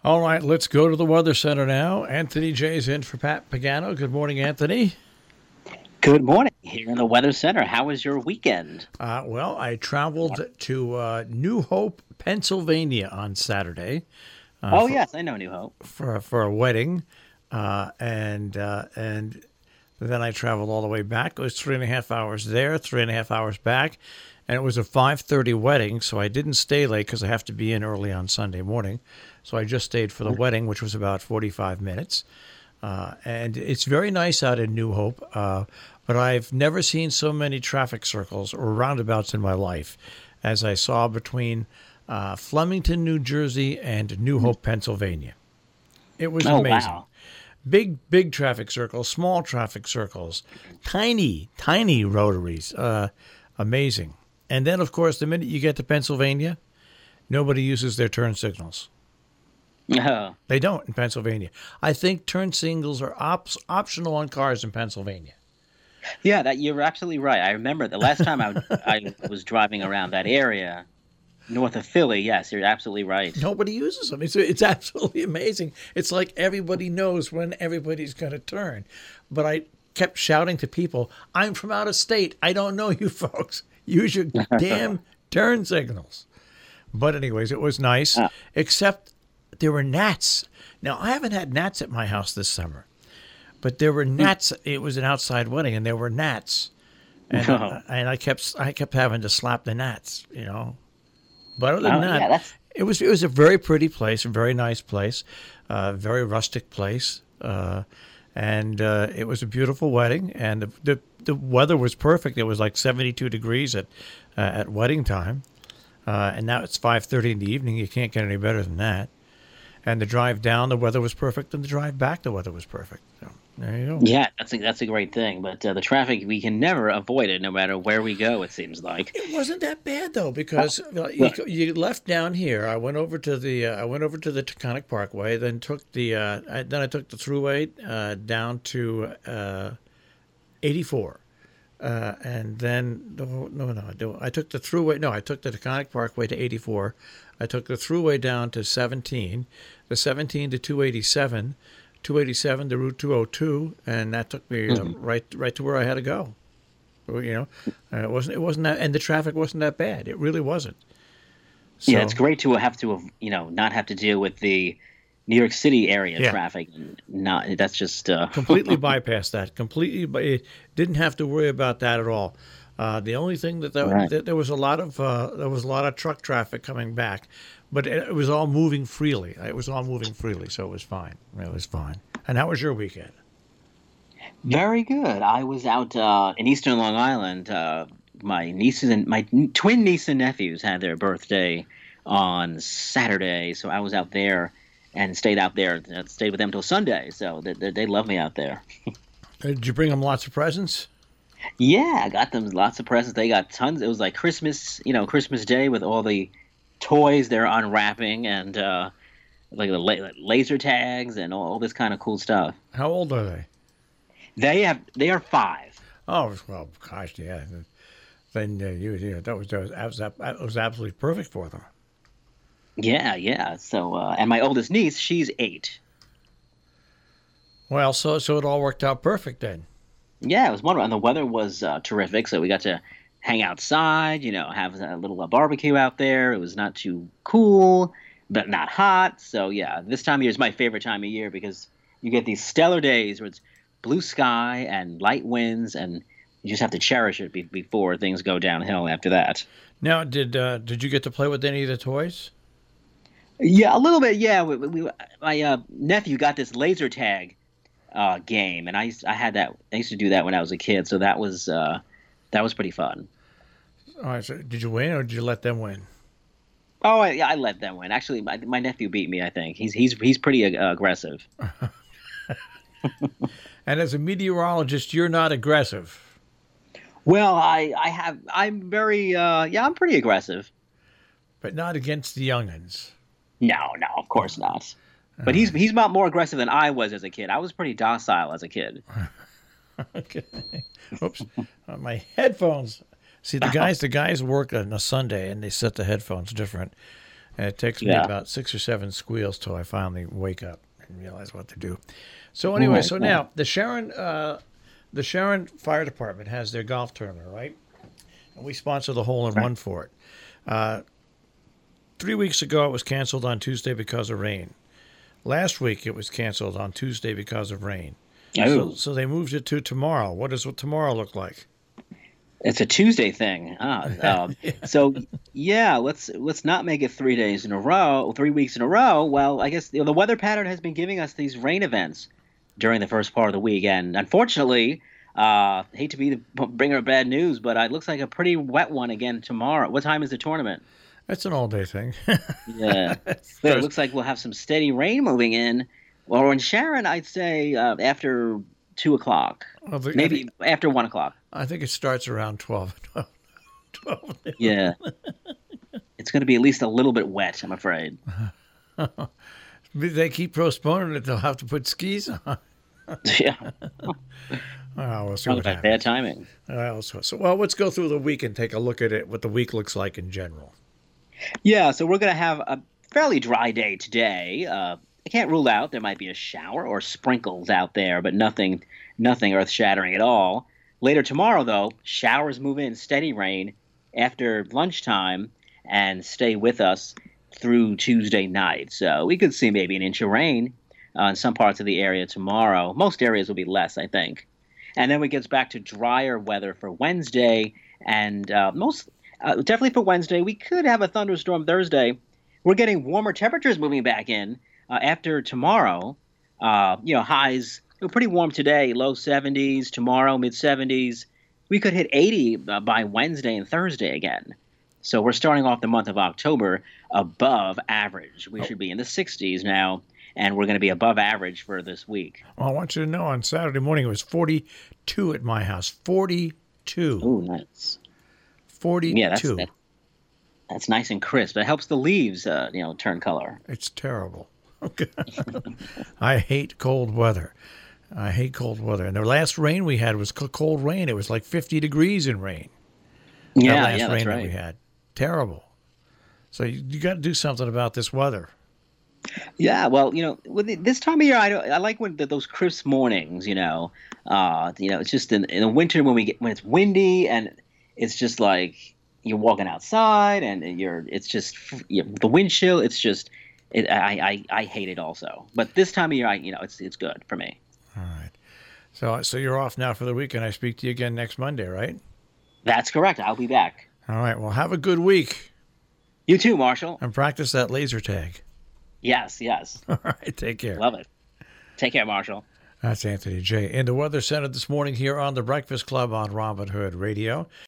All right, let's go to the Weather Center now. Anthony J's in for Pat Pagano. Good morning, Anthony. Good morning here in the Weather Center. How was your weekend? Well, I traveled to New Hope, Pennsylvania on Saturday Oh, for, yes, I know New Hope. for a wedding, and then I traveled all the way back. It was 3.5 hours there, 3.5 hours back, and it was a 5:30 wedding, so I didn't stay late because I have to be in early on Sunday morning. So I just stayed for the wedding, which was about 45 minutes. And it's very nice out in New Hope, but I've never seen so many traffic circles or roundabouts in my life as I saw between Flemington, New Jersey, and New Hope, Pennsylvania. It was Oh, amazing. wow. Big traffic circles, small traffic circles, tiny rotaries. Amazing. And then, of course, the minute you get to Pennsylvania, nobody uses their turn signals. Oh, They don't in Pennsylvania. I think turn signals are optional on cars in Pennsylvania. yeah, that you're absolutely right. I remember the last time I was driving around that area north of Philly. Yes, you're absolutely right. Nobody uses them. It's absolutely amazing. It's like everybody knows when everybody's going to turn. But I kept shouting to people, I'm from out of state. I don't know you folks. Use your damn turn signals. But anyways, it was nice, Ah, except there were gnats. Now, I haven't had gnats at my house this summer, but there were gnats. It was an outside wedding, and there were gnats. And, oh, I kept having to slap the gnats. But other than yeah, that, it was a very pretty place, a very nice place, very rustic place, and it was a beautiful wedding. And the weather was perfect. It was like 72 degrees at wedding time, and now it's 5:30 in the evening. You can't get any better than that. And the drive down, the weather was perfect, and the drive back, the weather was perfect. So there you go. yeah. That's a great thing. But the traffic, we can never avoid it, no matter where we go. It seems like. It wasn't that bad though, because Well, you left down here. I went over to the Taconic Parkway, then I took the thruway down to 84, and then no, I took the thruway. No, I took the Taconic Parkway to 84. I took the thruway down to 17, the 17 to 287, 287 to Route 202, and that took me mhm. right to where I had to go. Well, it wasn't that, and the traffic wasn't that bad. It really wasn't. Yeah, it's So great to not have to deal with the New York City area yeah, traffic. And not that's just completely bypassed that. Completely, but it didn't have to worry about that at all. The only thing right. that there was a lot of truck traffic coming back, but it was all moving freely. It was all moving freely, so it was fine. It was fine. And how was your weekend? Very good. I was out in Eastern Long Island. My twin niece and nephews had their birthday on Saturday, so I was out there and stayed out there. Stayed with them till Sunday, so they love me out there. Did you bring them lots of presents? Yeah, I got them lots of presents. They got tons. It was like Christmas, Christmas Day with all the toys they're unwrapping and like the laser tags and all this kind of cool stuff. How old are they? They are 5. Oh, well, gosh, yeah. Then that was absolutely perfect for them. Yeah, yeah. So and my oldest niece, she's 8. Well, so it all worked out perfect then. Yeah, it was wonderful, and the weather was terrific. So we got to hang outside, have a little barbecue out there. It was not too cool, but not hot. So yeah, this time of year is my favorite time of year because you get these stellar days where it's blue sky and light winds, and you just have to cherish it before things go downhill after that. Now, did you get to play with any of the toys? Yeah, a little bit. Yeah, my nephew got this laser tag game, and I had that. I used to do that when I was a kid, so that was pretty fun. All right, so did you win or did you let them win? Oh, yeah, I let them win. Actually, my nephew beat me. I think he's pretty aggressive. And as a meteorologist, you're not aggressive. Well, I'm very I'm pretty aggressive. But not against the youngins. No, no, of course not. But Uh, he's not more aggressive than I was as a kid. I was pretty docile as a kid. okay. Oops. My headphones. See, the guys work on a Sunday and they set the headphones different. And it takes me Yeah. about 6 or 7 squeals till I finally wake up and realize what to do. So anyway, so now the Sharon Fire Department has their golf tournament, right? And we sponsor the hole-in-one for it. 3 weeks ago, it was canceled on Tuesday because of rain. Last week, it was canceled on Tuesday because of rain. Oh. So they moved it to tomorrow. What does tomorrow look like? It's a Tuesday thing. So yeah, let's not make it 3 days in a row, 3 weeks in a row. Well, I guess the weather pattern has been giving us these rain events during the first part of the week, and unfortunately, hate to be the bringer of bad news, but it looks like a pretty wet one again tomorrow. What time is the tournament? It's an all-day thing. Yeah, but it looks like we'll have some steady rain moving in. Well, in Sharon, I'd say after 2 o'clock, maybe after 1 o'clock. I think it starts around 12. 12. Yeah. It's going to be at least a little bit wet, I'm afraid. They keep postponing it. They'll have to put skis on. Yeah. We'll see Probably what happens. bad timing. Well, let's go through the week and take a look at it, what the week looks like in general. Yeah, so we're going to have a fairly dry day today. I can't rule out there might be a shower or sprinkles out there, but nothing earth-shattering at all. Later tomorrow, though, showers move in, steady rain after lunchtime and stay with us through Tuesday night. So we could see maybe an inch of rain in some parts of the area tomorrow. Most areas will be less, I think. And then we get back to drier weather for Wednesday, and definitely for Wednesday. We could have a thunderstorm Thursday. We're getting warmer temperatures moving back in after tomorrow. Highs pretty warm today, low 70s. Tomorrow, mid 70s. We could hit 80 by Wednesday and Thursday again. So we're starting off the month of October above average. We should be in the 60s now, and we're going to be above average for this week. Well, I want you to know on Saturday morning it was 42 at my house. 42. Ooh, nice. 42. Yeah, that's nice and crisp. It helps the leaves, turn color. It's terrible. I hate cold weather. And the last rain we had was cold rain. It was like 50 degrees in rain. Yeah, last that's rain right. that we had. Terrible. So you got to do something about this weather. Yeah, well, with this time of year, I like when those crisp mornings. It's just in the winter when it's windy and it's just like you're walking outside and it's just the wind chill. It's just I hate it also. But this time of year, it's good for me. All right. So you're off now for the weekend. I speak to you again next Monday, right? That's correct. I'll be back. All right. Well, have a good week. You too, Marshall. And practice that laser tag. Yes. All right. Take care. Love it. Take care, Marshall. That's Anthony J. in the Weather Center this morning here on the Breakfast Club on Robin Hood Radio.